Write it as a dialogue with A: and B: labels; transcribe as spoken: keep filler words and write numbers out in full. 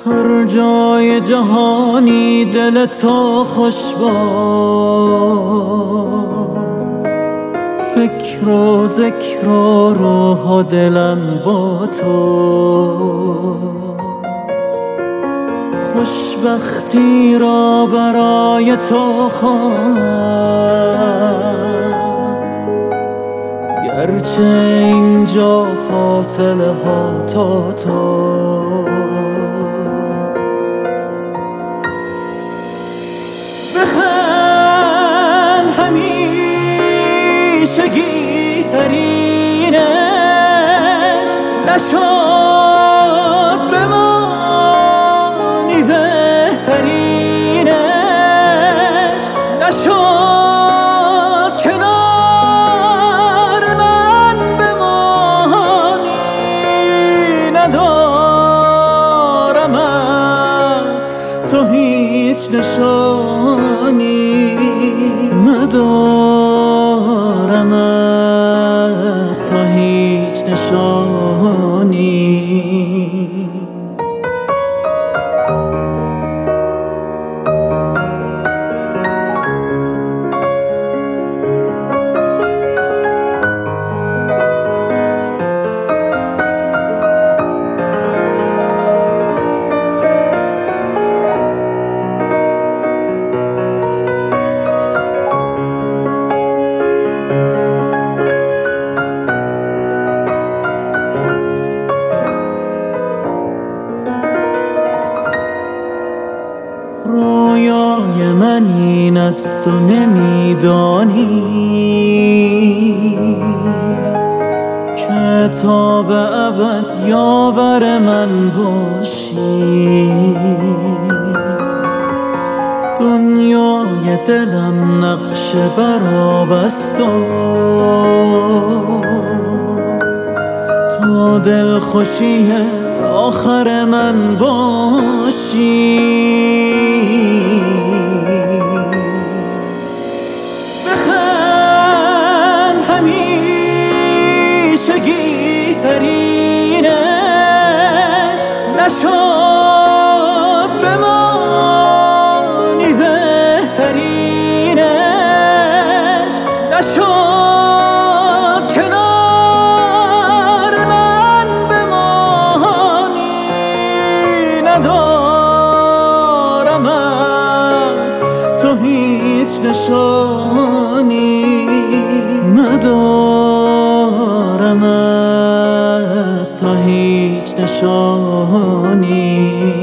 A: هر جای جهانی دل تو خوش باد، فکر و ذکر و روح و دلم با تو. خوشبختی را برای تو خواهم، گرچه اینجا فاصله ها تا تو. بخند همیشگی ترینش نشد بمانی بهترینش نشد کنار من بمانی. ندارم از تو هیچ نشانی، ندارم از تو هیچ نشانی. رویای من این است و نمیدانی که تا به ابد یاور من باشی. دنیای دلم نقش برابست و تو دلخوشی آخر من باشی. بخند همیشگی ترینش نشد بمانی بهترینش نشد کنار من بمانی. ندارم از تو هیچ نشانی، ندارم از تو هیچ نشانی.